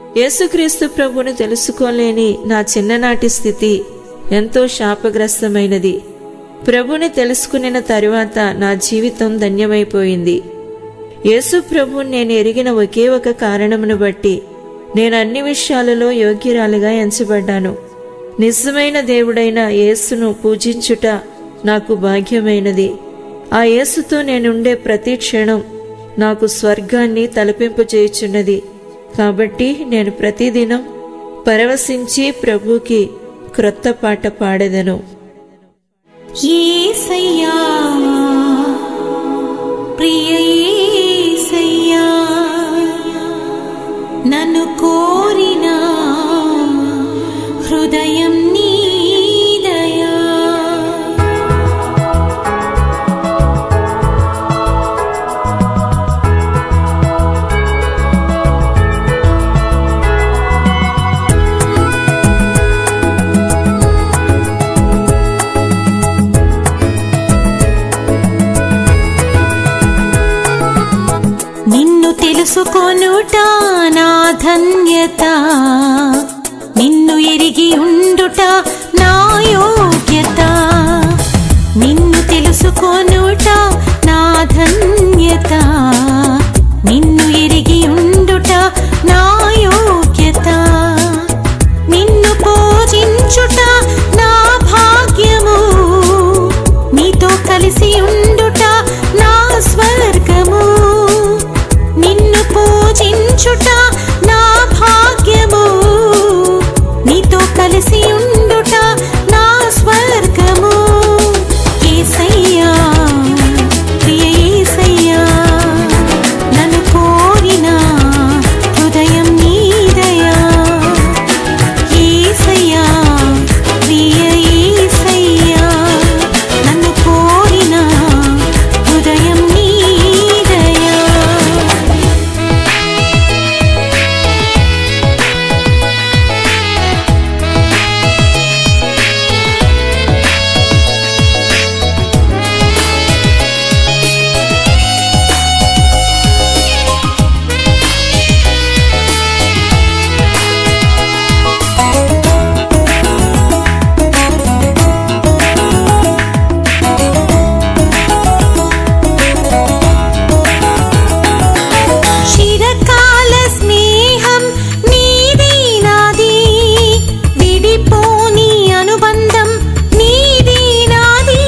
యేసుక్రీస్తు ప్రభువుని తెలుసుకోలేని నా చిన్ననాటి స్థితి ఎంతో శాపగ్రస్తమైనది. ప్రభుని తెలుసుకున్న తరువాత నా జీవితం ధన్యమైపోయింది. యేసు ప్రభువుని నేను ఎరిగిన ఒకే ఒక కారణమును బట్టి నేను అన్ని విషయాలలో యోగ్యురాలుగా ఎంచబడ్డాను. నిజమైన దేవుడైన యేసును పూజించుట నాకు భాగ్యమైనది. ఆ యేసుతో నేనుండే ప్రతి క్షణం నాకు స్వర్గాన్ని తలపింపజేయుచున్నది. కాబట్టి నేను ప్రతిదినం పరవశించి ప్రభుకి క్రొత్త పాట పాడెదను. యేసయ్యా ప్రియ యేసయ్యా, నన్ను కోరిన హృదయం నీదయా. నిన్ను తెలుసుకొనుట నా ధన్యత, నిన్ను ఎరిగి ఉండుట నా యోగ్యత. నిన్ను తెలుసుకొనుట నా ధన్యత, నిన్ను ఎరిగి ఉండుట నా యోగ్యత. నిన్ను పూజించుట నా భాగ్యము, నీతో కలిసి ఉండుట నా స్వర్గము. నిన్ను పూజించుట నా భాగ్యము, నీతో కలిసి ఉండుట నా స్వర్గము. యేసయ్యా ప్రియ యేసయ్యా, నన్ను కోరిన హృదయం నీదయా. యేసయ్యా ప్రియ యేసయ్యా, నన్ను కోరిన హృదయం నీదయా. చిరకాల స్నేహం నీది నాది, విడిపోని అనుబంధం నీది నాది.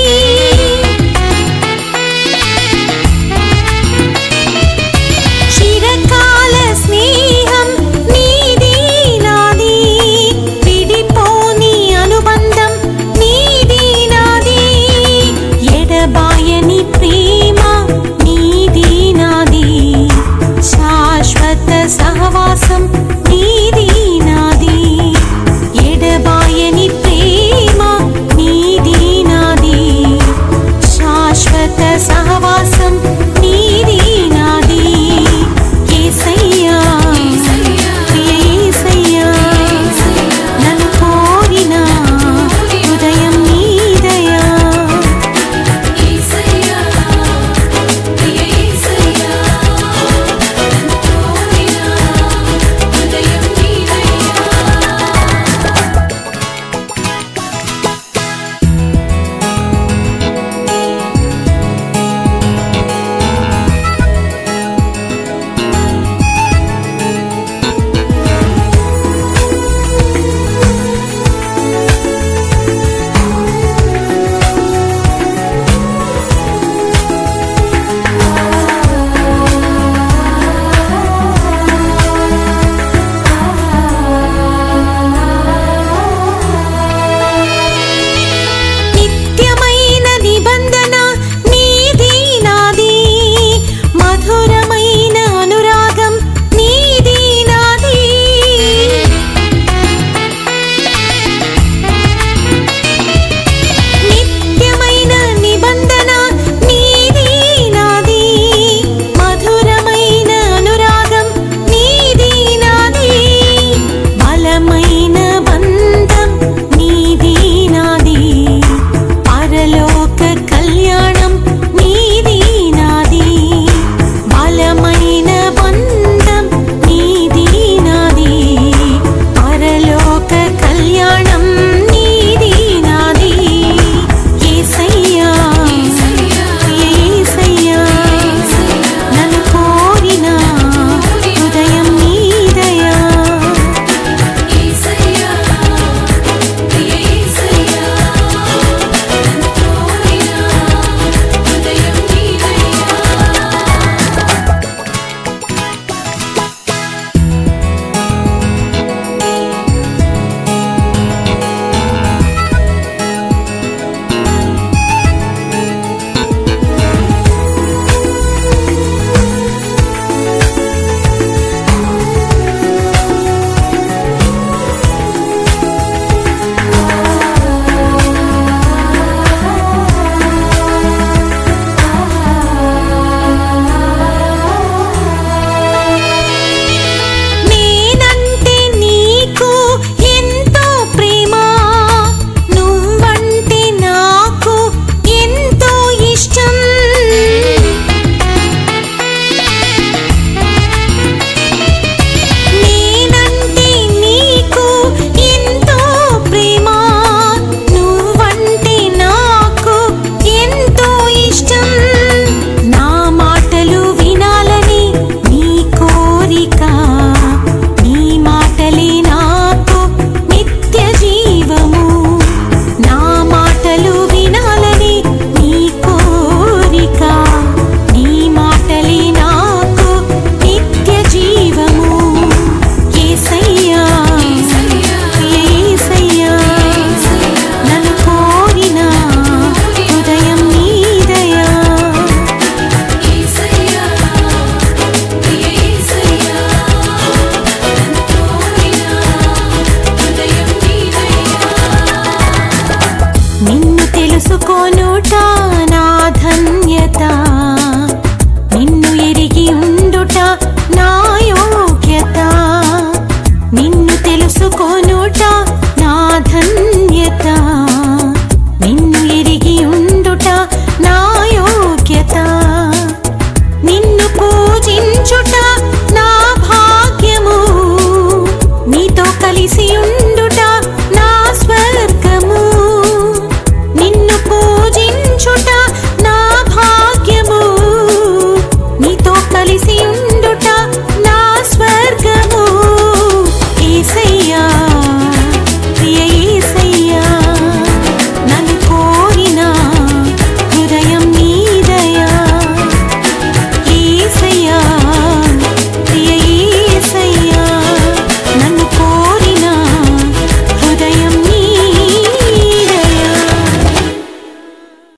చిరకాల స్నేహం నీది నాది, విడిపోని అనుబంధం నీది నాది. ఎడబాయని ప్రేమ నీది నాది, శాశ్వత సహవాసం